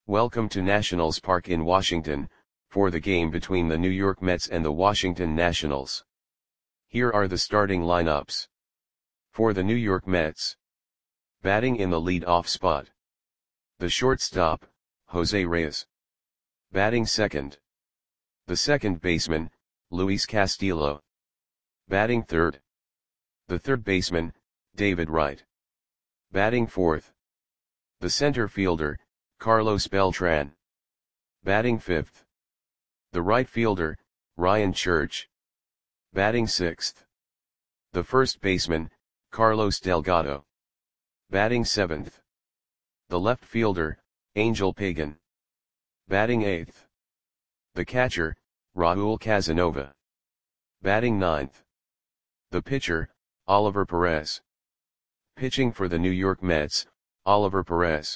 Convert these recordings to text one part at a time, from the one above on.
Welcome to Nationals Park in Washington, for the game between the New York Mets and the Washington Nationals. Here are the starting lineups. For the New York Mets. Batting in the lead-off spot. The shortstop, Jose Reyes. Batting second. The second baseman, Luis Castillo. Batting third. The third baseman, David Wright. Batting fourth. The center fielder, Carlos Beltran. Batting fifth. The right fielder, Ryan Church. Batting sixth. The first baseman, Carlos Delgado. Batting seventh. The left fielder, Angel Pagan. Batting eighth. The catcher, Raul Casanova. Batting ninth. The pitcher, Oliver Perez. Pitching for the New York Mets, Oliver Perez.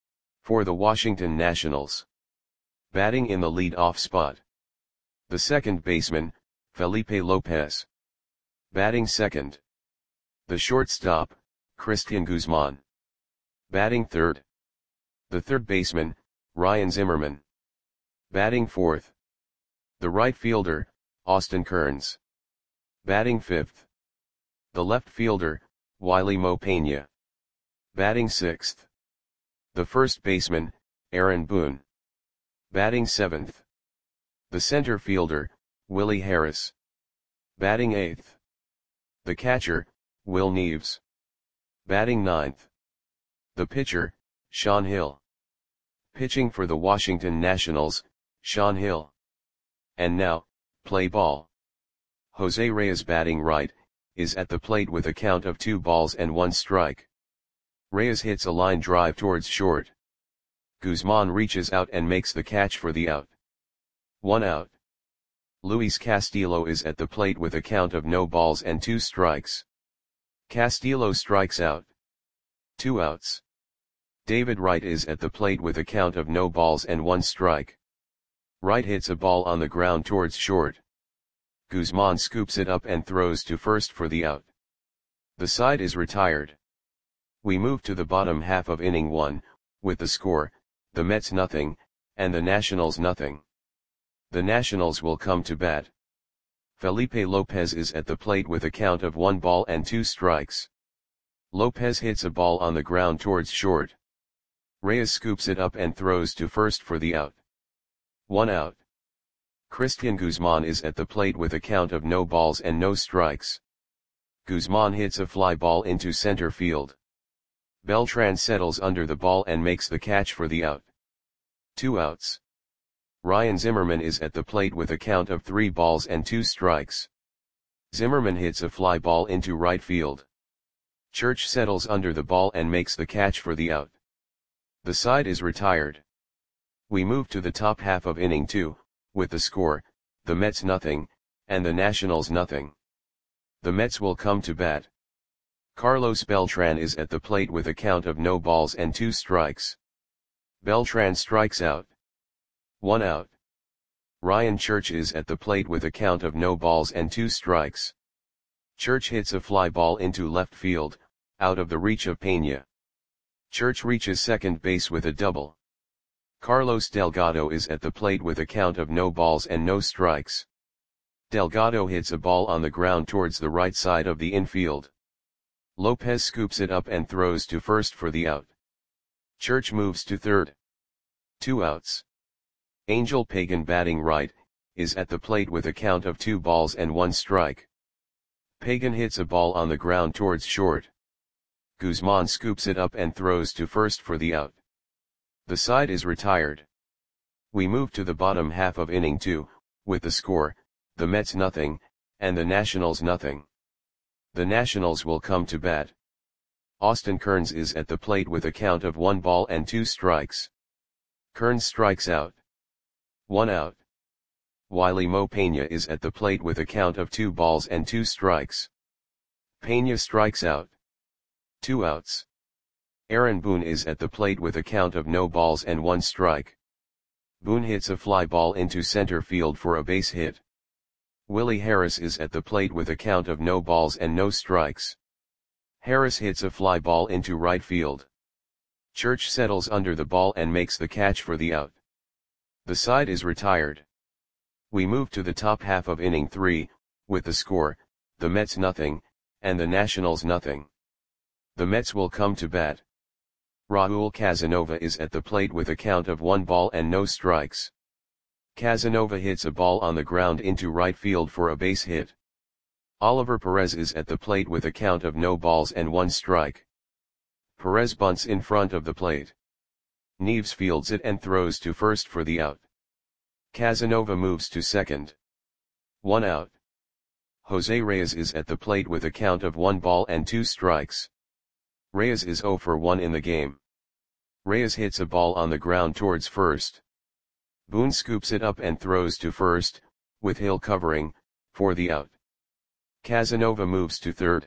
For the Washington Nationals. Batting in the lead-off spot. The second baseman, Felipe Lopez. Batting second. The shortstop, Cristian Guzman. Batting third. The third baseman, Ryan Zimmerman. Batting fourth. The right fielder, Austin Kearns. Batting fifth. The left fielder, Wiley Mo Pena. Batting sixth. The first baseman, Aaron Boone. Batting seventh. The center fielder, Willie Harris. Batting eighth. The catcher, Will Neves. Batting ninth. The pitcher, Sean Hill. Pitching for the Washington Nationals, Sean Hill. And now, play ball. Jose Reyes batting right, is at the plate with a count of 2-1 strike. Reyes hits a line drive towards short. Guzman reaches out and makes the catch for the out. 1 out. Luis Castillo is at the plate with a count of 0-2 strikes. Castillo strikes out. 2 outs. David Wright is at the plate with a count of 0-1 strike. Wright hits a ball on the ground towards short. Guzman scoops it up and throws to first for the out. The side is retired. We move to the bottom half of inning 1, with the score, the Mets nothing, and the Nationals nothing. The Nationals will come to bat. Felipe Lopez is at the plate with a count of 1-2 strikes. Lopez hits a ball on the ground towards short. Reyes scoops it up and throws to first for the out. 1 out. Cristian Guzman is at the plate with a count of 0 strikes. Guzman hits a fly ball into center field. Beltran settles under the ball and makes the catch for the out. 2 outs. Ryan Zimmerman is at the plate with a count of 3-2 strikes. Zimmerman hits a fly ball into right field. Church settles under the ball and makes the catch for the out. The side is retired. We move to the top half of inning 2, with the score, the Mets nothing, and the Nationals nothing. The Mets will come to bat. Carlos Beltran is at the plate with a count of 0-2 strikes. Beltran strikes out. 1 out. Ryan Church is at the plate with a count of 0-2 strikes. Church hits a fly ball into left field, out of the reach of Pena. Church reaches second base with a double. Carlos Delgado is at the plate with a count of 0 strikes. Delgado hits a ball on the ground towards the right side of the infield. Lopez scoops it up and throws to first for the out. Church moves to third. 2 outs. Angel Pagan batting right, is at the plate with a count of 2-1 strike. Pagan hits a ball on the ground towards short. Guzman scoops it up and throws to first for the out. The side is retired. We move to the bottom half of inning 2, with the score, the Mets nothing, and the Nationals nothing. The Nationals will come to bat. Austin Kearns is at the plate with a count of 1-2 strikes. Kearns strikes out. 1 out. Wiley Mo Pena is at the plate with a count of 2-2 strikes. Pena strikes out. 2 outs. Aaron Boone is at the plate with a count of 0-1 strike. Boone hits a fly ball into center field for a base hit. Willie Harris is at the plate with a count of 0 strikes. Harris hits a fly ball into right field. Church settles under the ball and makes the catch for the out. The side is retired. We move to the top half of inning 3, with the score, the Mets nothing, and the Nationals nothing. The Mets will come to bat. Raul Casanova is at the plate with a count of 1 ball and no strikes. Casanova hits a ball on the ground into right field for a base hit. Oliver Perez is at the plate with a count of no balls and 1 strike. Perez bunts in front of the plate. Neves fields it and throws to first for the out. Casanova moves to second. 1 out. Jose Reyes is at the plate with a count of 1 ball and 2 strikes. Reyes is 0 for 1 in the game. Reyes hits a ball on the ground towards first. Boone scoops it up and throws to first, with Hill covering, for the out. Casanova moves to third.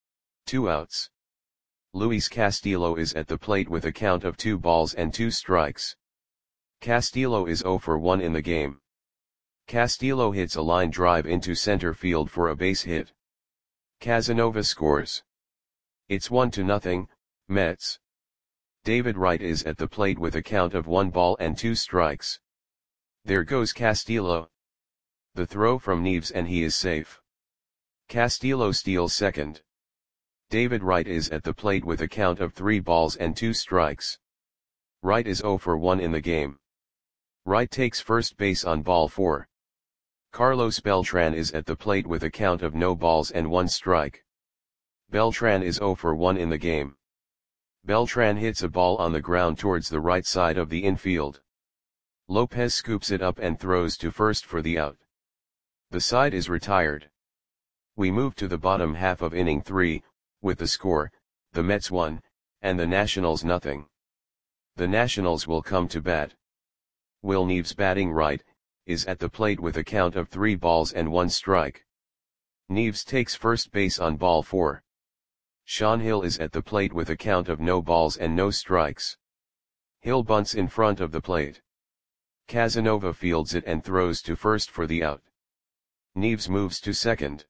2 outs. Luis Castillo is at the plate with a count of 2 balls and 2 strikes. Castillo is 0 for 1 in the game. Castillo hits a line drive into center field for a base hit. Casanova scores. It's 1-0, Mets. David Wright is at the plate with a count of 1 ball and 2 strikes. There goes Castillo. The throw from Neves and he is safe. Castillo steals second. David Wright is at the plate with a count of 3 balls and 2 strikes. Wright is 0 for 1 in the game. Wright takes first base on ball 4. Carlos Beltran is at the plate with a count of no balls and 1 strike. Beltran is 0 for 1 in the game. Beltran hits a ball on the ground towards the right side of the infield. Lopez scoops it up and throws to first for the out. The side is retired. We move to the bottom half of inning 3, with the score, the Mets 1, and the Nationals nothing. The Nationals will come to bat. Will Neves, batting right, is at the plate with a count of 3 balls and 1 strike. Neves takes first base on ball 4. Sean Hill is at the plate with a count of no balls and no strikes. Hill bunts in front of the plate. Casanova fields it and throws to first for the out. Neves moves to second.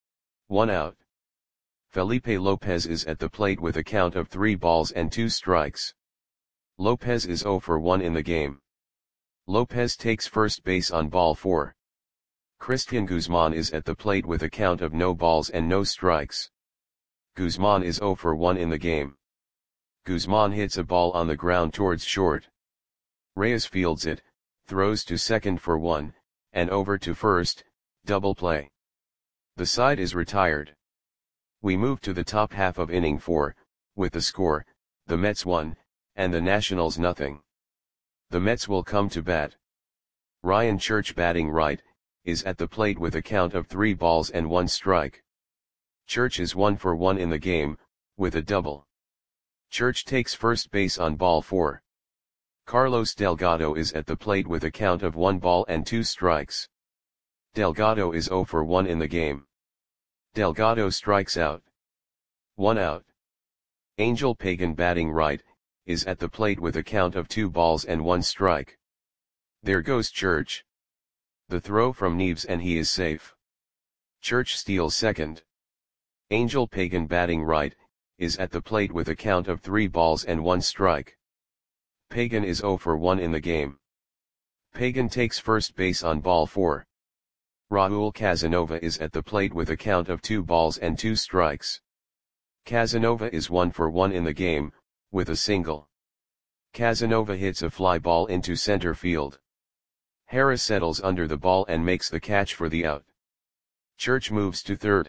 1 out. Felipe Lopez is at the plate with a count of 3 balls and 2 strikes. Lopez is 0 for 1 in the game. Lopez takes first base on ball 4. Christian Guzman is at the plate with a count of no balls and no strikes. Guzman is 0 for 1 in the game. Guzman hits a ball on the ground towards short. Reyes fields it, throws to second for 1, and over to first, double play. The side is retired. We move to the top half of inning 4, with the score, the Mets 1, and the Nationals nothing. The Mets will come to bat. Ryan Church, batting right, is at the plate with a count of 3 balls and 1 strike. Church is 1 for 1 in the game, with a double. Church takes first base on ball 4. Carlos Delgado is at the plate with a count of 1 ball and 2 strikes. Delgado is 0 for 1 in the game. Delgado strikes out. 1 out. Angel Pagan, batting right, is at the plate with a count of 2 balls and 1 strike. There goes Church. The throw from Neves and he is safe. Church steals second. Angel Pagan, batting right, is at the plate with a count of 3 balls and 1 strike. Pagan is 0 for 1 in the game. Pagan takes first base on ball 4. Raul Casanova is at the plate with a count of 2 balls and 2 strikes. Casanova is 1 for 1 in the game, with a single. Casanova hits a fly ball into center field. Harris settles under the ball and makes the catch for the out. Church moves to third.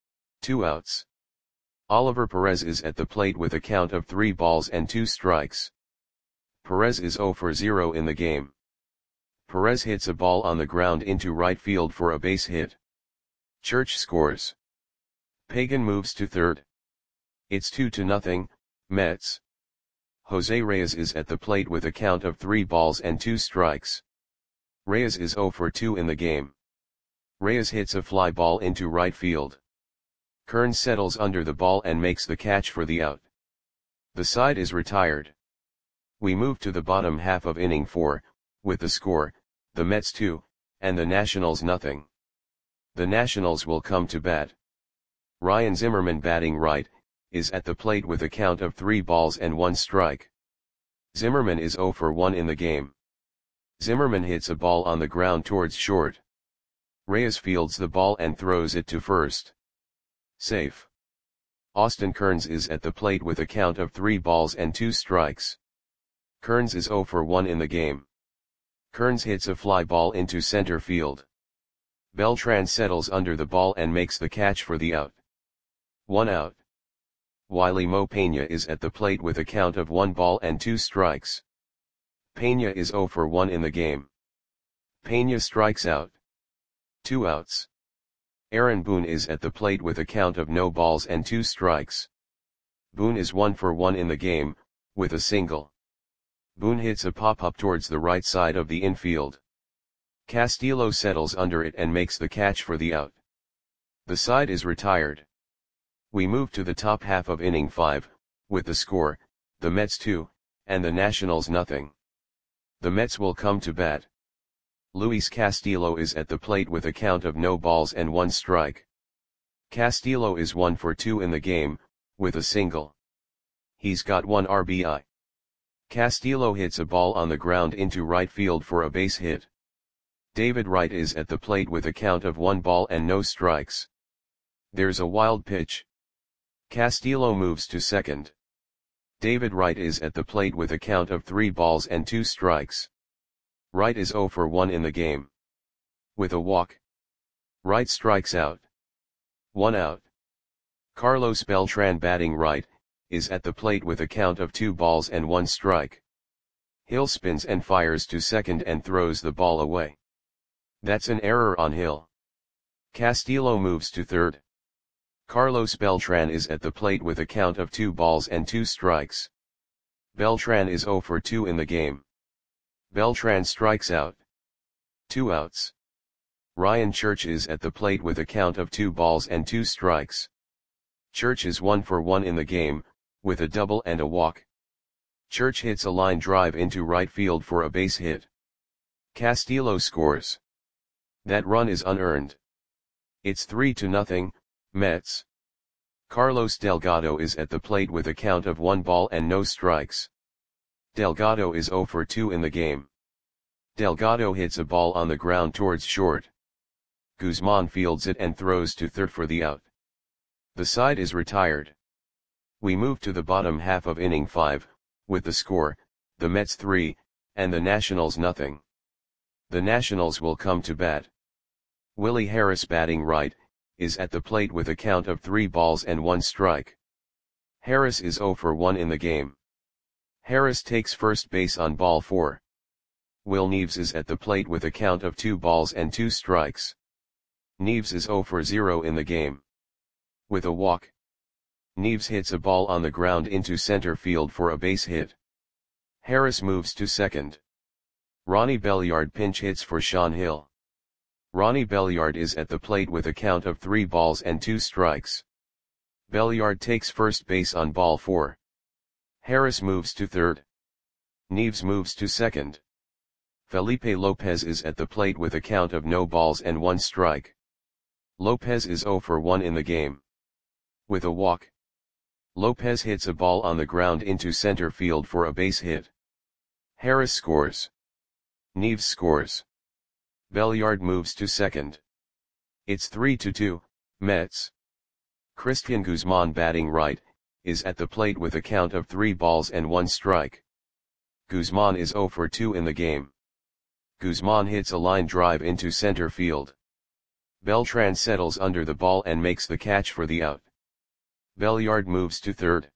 2 outs. Oliver Perez is at the plate with a count of 3 balls and 2 strikes. Perez is 0 for 0 in the game. Perez hits a ball on the ground into right field for a base hit. Church scores. Pagan moves to third. It's 2-0, Mets. Jose Reyes is at the plate with a count of 3 balls and 2 strikes. Reyes is 0 for 2 in the game. Reyes hits a fly ball into right field. Kern settles under the ball and makes the catch for the out. The side is retired. We move to the bottom half of inning 4, with the score, the Mets 2, and the Nationals nothing. The Nationals will come to bat. Ryan Zimmerman, batting right, is at the plate with a count of 3 balls and 1 strike. Zimmerman is 0 for 1 in the game. Zimmerman hits a ball on the ground towards short. Reyes fields the ball and throws it to first. Safe. Austin Kearns is at the plate with a count of 3 balls and 2 strikes. Kearns is 0 for 1 in the game. Kearns hits a fly ball into center field. Beltran settles under the ball and makes the catch for the out. 1 out. Wiley Mo Peña is at the plate with a count of 1 ball and 2 strikes. Peña is 0 for 1 in the game. Peña strikes out. 2 outs. Aaron Boone is at the plate with a count of no balls and 2 strikes. Boone is 1 for 1 in the game, with a single. Boone hits a pop-up towards the right side of the infield. Castillo settles under it and makes the catch for the out. The side is retired. We move to the top half of inning 5, with the score, the Mets 2, and the Nationals nothing. The Mets will come to bat. Luis Castillo is at the plate with a count of no balls and 1 strike. Castillo is 1 for 2 in the game, with a single. He's got 1 RBI. Castillo hits a ball on the ground into right field for a base hit. David Wright is at the plate with a count of 1 ball and no strikes. There's a wild pitch. Castillo moves to second. David Wright is at the plate with a count of 3 balls and 2 strikes. Wright is 0 for 1 in the game. With a walk. Wright strikes out. 1 out. Carlos Beltran batting right, is at the plate with a count of 2 balls and 1 strike. Hill spins and fires to second and throws the ball away. That's an error on Hill. Castillo moves to third. Carlos Beltran is at the plate with a count of 2 balls and 2 strikes. Beltran is 0 for 2 in the game. Beltran strikes out. 2 outs. Ryan Church is at the plate with a count of 2 balls and 2 strikes. Church is 1 for 1 in the game, with a double and a walk. Church hits a line drive into right field for a base hit. Castillo scores. That run is unearned. It's 3-0, Mets. Carlos Delgado is at the plate with a count of 1 ball and no strikes. Delgado is 0 for 2 in the game. Delgado hits a ball on the ground towards short. Guzman fields it and throws to third for the out. The side is retired. We move to the bottom half of inning 5, with the score, the Mets 3, and the Nationals nothing. The Nationals will come to bat. Willie Harris batting right, is at the plate with a count of 3 balls and 1 strike. Harris is 0 for 1 in the game. Harris takes first base on ball 4. Will Neves is at the plate with a count of 2 balls and 2 strikes. Neves is 0 for 0 in the game. With a walk. Neves hits a ball on the ground into center field for a base hit. Harris moves to second. Ronnie Belliard pinch hits for Sean Hill. Ronnie Belliard is at the plate with a count of 3 balls and 2 strikes. Belliard takes first base on ball 4. Harris moves to third. Neves moves to second. Felipe Lopez is at the plate with a count of no balls and 1 strike. Lopez is 0 for 1 in the game. With a walk. Lopez hits a ball on the ground into center field for a base hit. Harris scores. Neves scores. Belliard moves to second. It's 3-2, Mets. Christian Guzman batting right, is at the plate with a count of 3 balls and 1 strike. Guzman is 0 for 2 in the game. Guzman hits a line drive into center field. Beltran settles under the ball and makes the catch for the out. Belliard moves to third.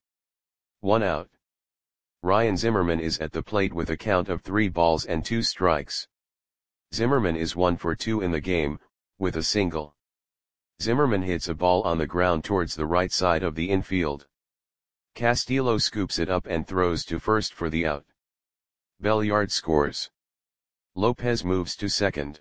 1 out. Ryan Zimmerman is at the plate with a count of 3 balls and 2 strikes. Zimmerman is 1 for 2 in the game, with a single. Zimmerman hits a ball on the ground towards the right side of the infield. Castillo scoops it up and throws to first for the out. Belliard scores. Lopez moves to second.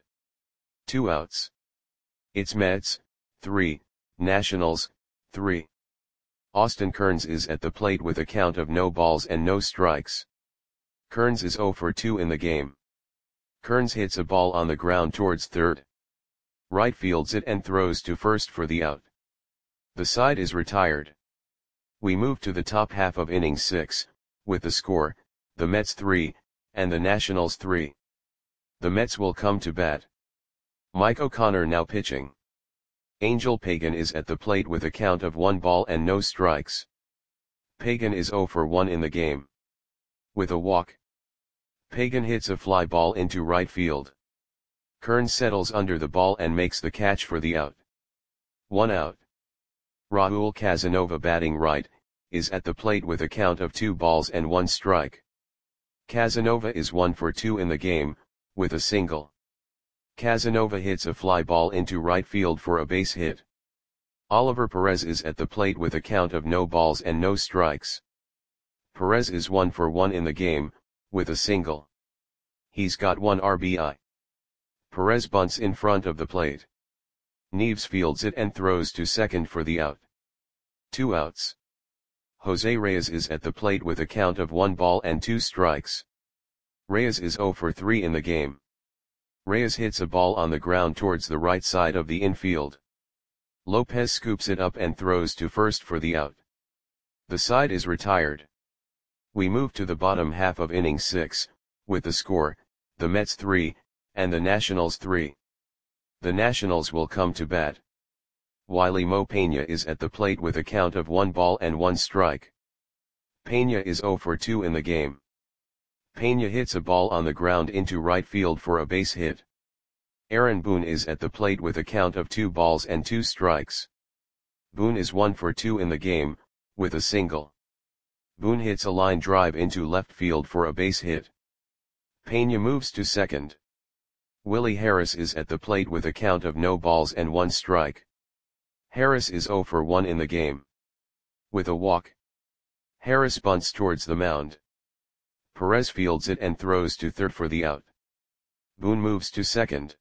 2 outs. It's Mets, 3, Nationals, 3. Austin Kearns is at the plate with a count of no balls and no strikes. Kearns is 0 for 2 in the game. Kearns hits a ball on the ground towards third. Wright fields it and throws to first for the out. The side is retired. We move to the top half of inning 6, with the score, the Mets 3, and the Nationals 3. The Mets will come to bat. Mike O'Connor now pitching. Angel Pagan is at the plate with a count of 1 ball and no strikes. Pagan is 0 for 1 in the game. With a walk, Pagan hits a fly ball into right field. Kearns settles under the ball and makes the catch for the out. 1 out. Raul Casanova batting right, is at the plate with a count of 2 balls and 1 strike. Casanova is 1 for 2 in the game, with a single. Casanova hits a fly ball into right field for a base hit. Oliver Perez is at the plate with a count of no balls and no strikes. Perez is 1 for 1 in the game, with a single. He's got 1 RBI. Perez bunts in front of the plate. Neves fields it and throws to second for the out. 2 outs. Jose Reyes is at the plate with a count of 1 ball and 2 strikes. Reyes is 0 for 3 in the game. Reyes hits a ball on the ground towards the right side of the infield. Lopez scoops it up and throws to first for the out. The side is retired. We move to the bottom half of inning 6, with the score, the Mets 3, and the Nationals 3. The Nationals will come to bat. Wiley Mo Peña is at the plate with a count of 1 ball and 1 strike. Peña is 0 for 2 in the game. Peña hits a ball on the ground into right field for a base hit. Aaron Boone is at the plate with a count of 2 balls and 2 strikes. Boone is 1 for 2 in the game, with a single. Boone hits a line drive into left field for a base hit. Peña moves to second. Willie Harris is at the plate with a count of no balls and 1 strike. Harris is 0 for 1 in the game. With a walk, Harris bunts towards the mound. Perez fields it and throws to third for the out. Boone moves to second.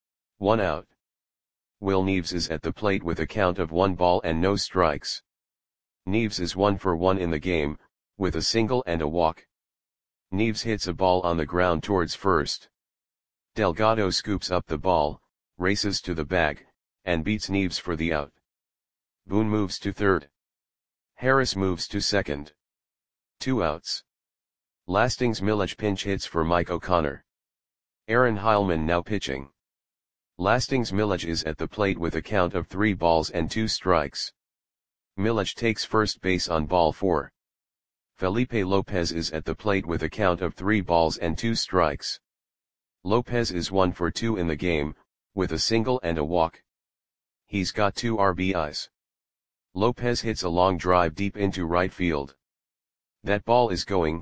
1 out. Will Neves is at the plate with a count of 1 ball and no strikes. Neves is 1 for 1 in the game, with a single and a walk. Neves hits a ball on the ground towards first. Delgado scoops up the ball, races to the bag, and beats Neves for the out. Boone moves to third. Harris moves to second. 2 outs. Lastings Milledge pinch hits for Mike O'Connor. Aaron Heilman now pitching. Lastings Milledge is at the plate with a count of 3 balls and 2 strikes. Milledge takes first base on ball 4. Felipe Lopez is at the plate with a count of 3 balls and 2 strikes. Lopez is 1 for 2 in the game, with a single and a walk. He's got 2 RBIs. Lopez hits a long drive deep into right field. That ball is going,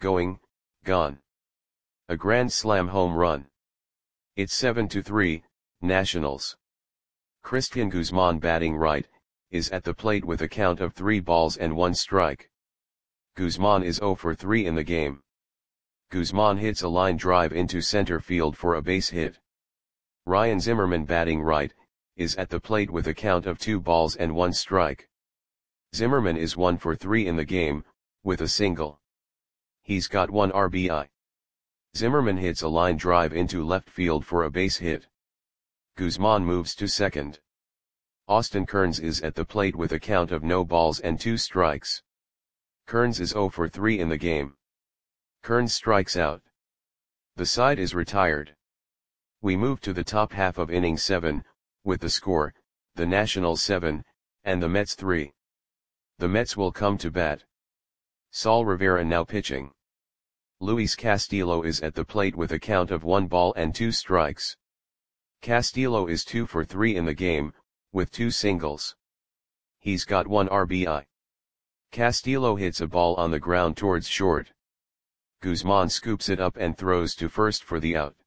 gone. A grand slam home run. It's 7-3, Nationals. Christian Guzman batting right, is at the plate with a count of 3 balls and 1 strike. Guzman is 0 for 3 in the game. Guzman hits a line drive into center field for a base hit. Ryan Zimmerman batting right, is at the plate with a count of 2 balls and 1 strike. Zimmerman is 1 for 3 in the game, with a single. He's got 1 RBI. Zimmerman hits a line drive into left field for a base hit. Guzman moves to second. Austin Kearns is at the plate with a count of no balls and 2 strikes. Kearns is 0 for 3 in the game. Kearns strikes out. The side is retired. We move to the top half of inning 7, with the score, the Nationals 7, and the Mets 3. The Mets will come to bat. Saul Rivera now pitching. Luis Castillo is at the plate with a count of 1 ball and 2 strikes. Castillo is 2 for 3 in the game, with 2 singles. He's got 1 RBI. Castillo hits a ball on the ground towards short. Guzman scoops it up and throws to first for the out.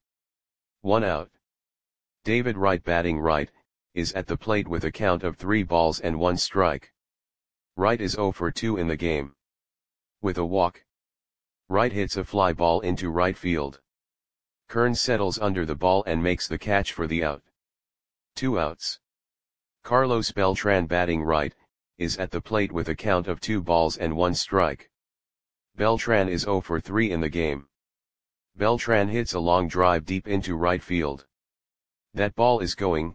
1 out. David Wright batting right, is at the plate with a count of 3 balls and 1 strike. Wright is 0 for 2 in the game. With a walk, Wright hits a fly ball into right field. Kearns settles under the ball and makes the catch for the out. 2 outs. Carlos Beltran batting right, is at the plate with a count of 2 balls and 1 strike. Beltran is 0 for 3 in the game. Beltran hits a long drive deep into right field. That ball is going,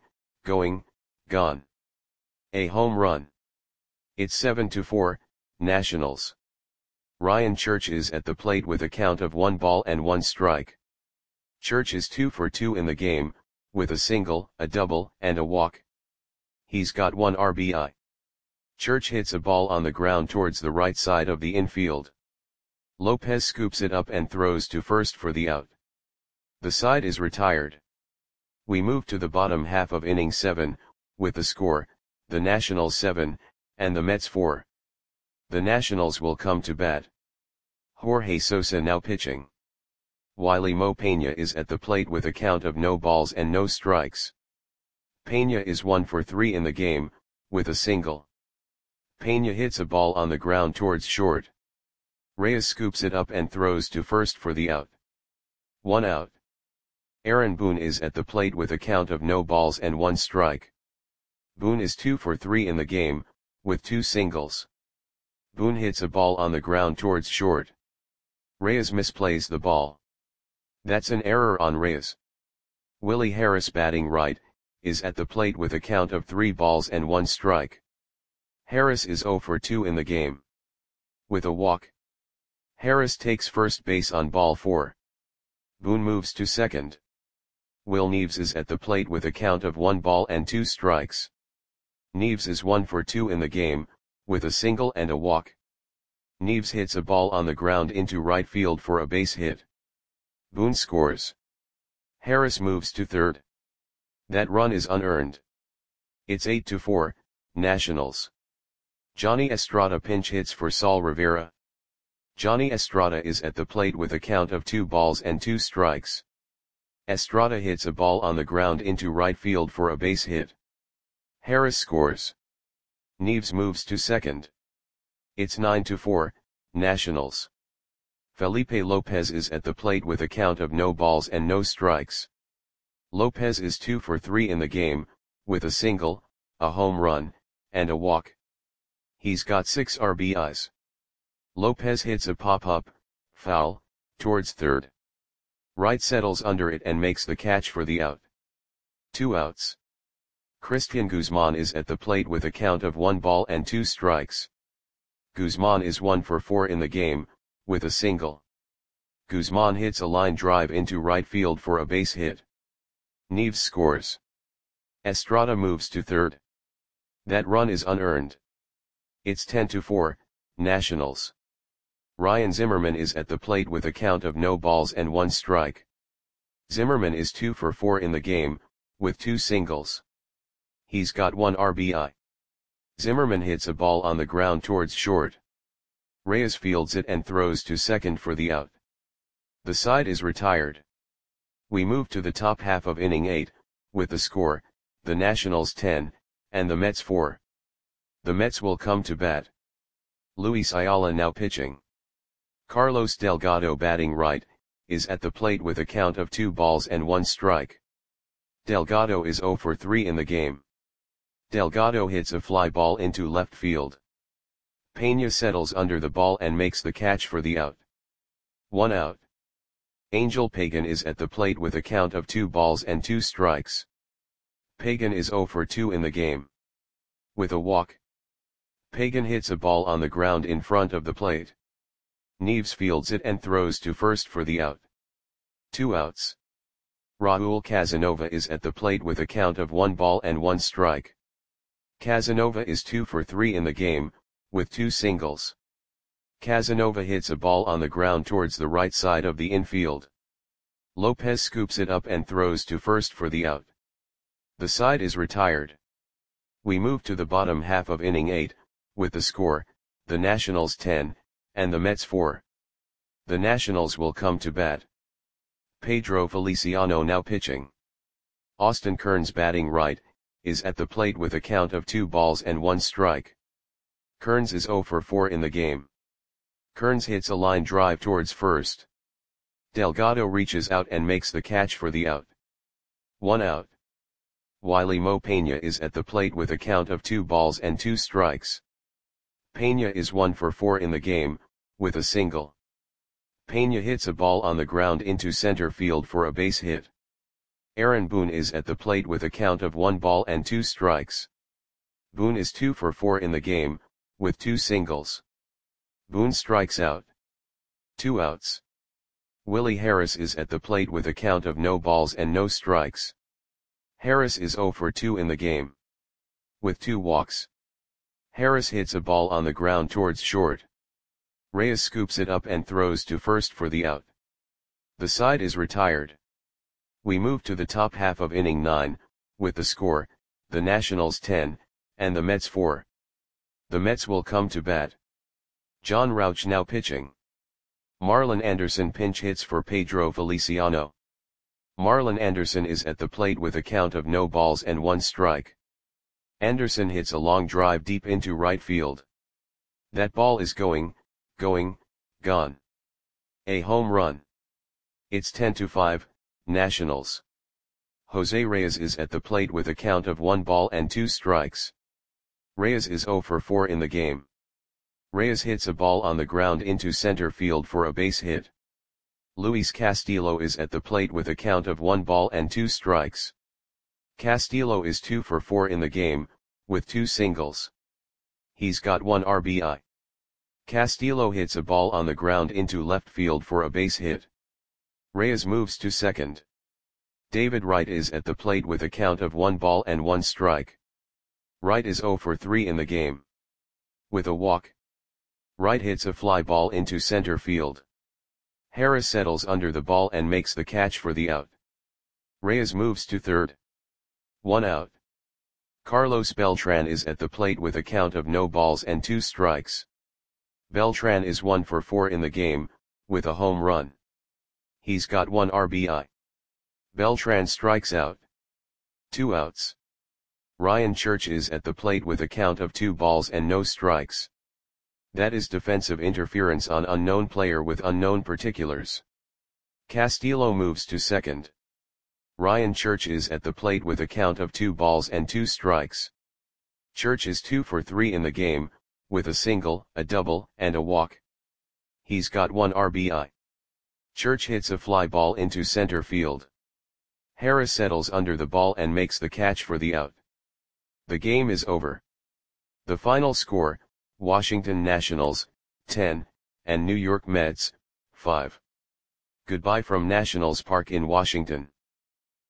gone. A home run. It's 7-4, Nationals. Ryan Church is at the plate with a count of 1 ball and 1 strike. Church is 2 for 2 in the game, with a single, a double, and a walk. He's got 1 RBI. Church hits a ball on the ground towards the right side of the infield. Lopez scoops it up and throws to first for the out. The side is retired. We move to the bottom half of inning 7, with the score, the Nationals 7, and the Mets 4. The Nationals will come to bat. Jorge Sosa now pitching. Wiley Mo Peña is at the plate with a count of no balls and no strikes. Peña is 1 for 3 in the game, with a single. Peña hits a ball on the ground towards short. Reyes scoops it up and throws to first for the out. 1 out. Aaron Boone is at the plate with a count of no balls and 1 strike. Boone is 2 for 3 in the game, with 2 singles. Boone hits a ball on the ground towards short. Reyes misplays the ball. That's an error on Reyes. Willie Harris, batting right, is at the plate with a count of 3 balls and 1 strike. Harris is 0 for 2 in the game. With a walk. Harris takes first base on ball 4. Boone moves to second. Will Neves is at the plate with a count of 1 ball and 2 strikes. Neves is 1 for 2 in the game, with a single and a walk. Neves hits a ball on the ground into right field for a base hit. Boone scores. Harris moves to third. That run is unearned. It's 8-4, Nationals. Johnny Estrada pinch hits for Saul Rivera. Johnny Estrada is at the plate with a count of 2 balls and 2 strikes. Estrada hits a ball on the ground into right field for a base hit. Harris scores. Neves moves to second. It's 9-4, Nationals. Felipe Lopez is at the plate with a count of no balls and no strikes. Lopez is 2 for 3 in the game, with a single, a home run, and a walk. He's got 6 RBIs. Lopez hits a pop-up, foul, towards third. Wright settles under it and makes the catch for the out. 2 outs. Christian Guzman is at the plate with a count of 1 ball and 2 strikes. Guzman is 1 for 4 in the game, with a single. Guzman hits a line drive into right field for a base hit. Neves scores. Estrada moves to third. That run is unearned. It's 10-4, Nationals. Ryan Zimmerman is at the plate with a count of no balls and 1 strike. Zimmerman is 2 for 4 in the game, with 2 singles. He's got 1 RBI. Zimmerman hits a ball on the ground towards short. Reyes fields it and throws to second for the out. The side is retired. We move to the top half of inning 8, with the score, the Nationals 10, and the Mets 4. The Mets will come to bat. Luis Ayala now pitching. Carlos Delgado, batting right, is at the plate with a count of 2 balls and 1 strike. Delgado is 0 for 3 in the game. Delgado hits a fly ball into left field. Peña settles under the ball and makes the catch for the out. 1 out. Angel Pagan is at the plate with a count of 2 balls and 2 strikes. Pagan is 0 for 2 in the game. With a walk. Pagan hits a ball on the ground in front of the plate. Neves fields it and throws to first for the out. 2 outs. Raul Casanova is at the plate with a count of 1 ball and 1 strike. Casanova is 2 for 3 in the game, with 2 singles. Casanova hits a ball on the ground towards the right side of the infield. Lopez scoops it up and throws to first for the out. The side is retired. We move to the bottom half of inning 8, with the score, the Nationals 10, and the Mets 4. The Nationals will come to bat. Pedro Feliciano now pitching. Austin Kearns, batting right, is at the plate with a count of 2 balls and 1 strike. Kearns is 0 for 4 in the game. Kearns hits a line drive towards first. Delgado reaches out and makes the catch for the out. 1 out. Wiley Mo Peña is at the plate with a count of 2 balls and 2 strikes. Peña is 1 for 4 in the game, with a single. Peña hits a ball on the ground into center field for a base hit. Aaron Boone is at the plate with a count of 1 ball and 2 strikes. Boone is 2 for 4 in the game, with 2 singles. Boone strikes out. 2 outs. Willie Harris is at the plate with a count of no balls and no strikes. Harris is 0 for 2 in the game. With 2 walks. Harris hits a ball on the ground towards short. Reyes scoops it up and throws to first for the out. The side is retired. We move to the top half of inning 9, with the score, the Nationals 10, and the Mets 4. The Mets will come to bat. John Rauch now pitching. Marlon Anderson pinch hits for Pedro Feliciano. Marlon Anderson is at the plate with a count of no balls and 1 strike. Anderson hits a long drive deep into right field. That ball is going, gone. A home run. It's 10-5, Nationals. Jose Reyes is at the plate with a count of 1 ball and 2 strikes. Reyes is 0 for 4 in the game. Reyes hits a ball on the ground into center field for a base hit. Luis Castillo is at the plate with a count of 1 ball and 2 strikes. Castillo is 2 for 4 in the game, with 2 singles. He's got 1 RBI. Castillo hits a ball on the ground into left field for a base hit. Reyes moves to second. David Wright is at the plate with a count of 1 ball and 1 strike. Wright is 0 for 3 in the game. With a walk. Wright hits a fly ball into center field. Harris settles under the ball and makes the catch for the out. Reyes moves to third. 1 out. Carlos Beltran is at the plate with a count of no balls and 2 strikes. Beltran is 1 for 4 in the game, with a home run. He's got 1 RBI. Beltran strikes out. 2 outs. Ryan Church is at the plate with a count of 2 balls and no strikes. That is defensive interference on unknown player with unknown particulars. Castillo moves to second. Ryan Church is at the plate with a count of 2 balls and 2 strikes. Church is 2 for 3 in the game, with a single, a double, and a walk. He's got 1 RBI. Church hits a fly ball into center field. Harris settles under the ball and makes the catch for the out. The game is over. The final score, Washington Nationals, 10, and New York Mets, 5. Goodbye from Nationals Park in Washington.